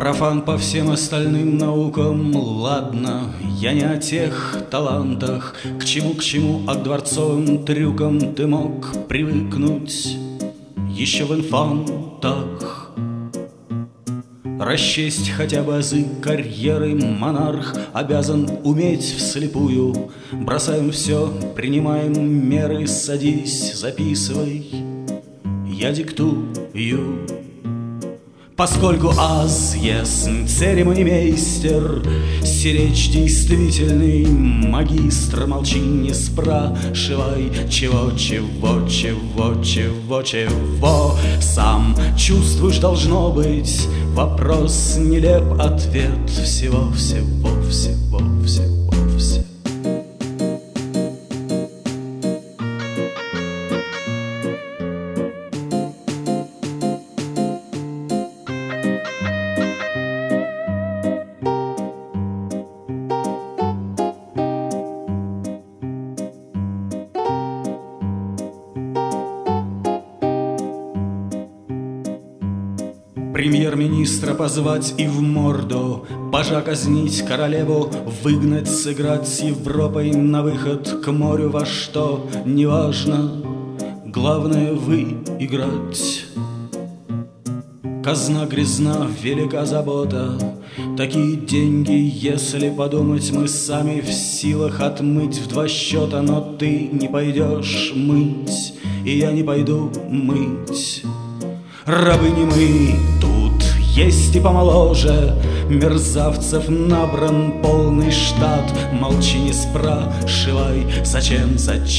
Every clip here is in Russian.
Профан по всем остальным наукам, ладно, я не о тех талантах. К чему, а к дворцовым трюкам ты мог привыкнуть еще в инфантах. Расчесть хотя бы азы карьеры монарх обязан уметь вслепую. Бросаем все, принимаем меры, садись, записывай, я диктую. Поскольку аз ясн церемонимейстер, сиречь действительный магистр, молчи, не спрашивай, чего, сам чувствуешь, должно быть, вопрос нелеп, ответ всего. Премьер-министра позвать и в морду, пажа казнить, королеву выгнать, сыграть с Европой на выход к морю во что, неважно, главное выиграть. Казна грязна, велика забота, такие деньги, если подумать, мы сами в силах отмыть в 2 счета. Но ты не пойдешь мыть, и я не пойду мыть. Рабы не мы, тут есть и помоложе, мерзавцев набран полный штат. Молчи, не спрашивай, зачем?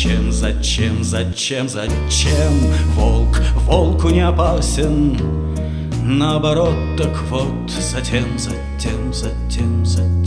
Волк волку не опасен, наоборот, так вот, затем.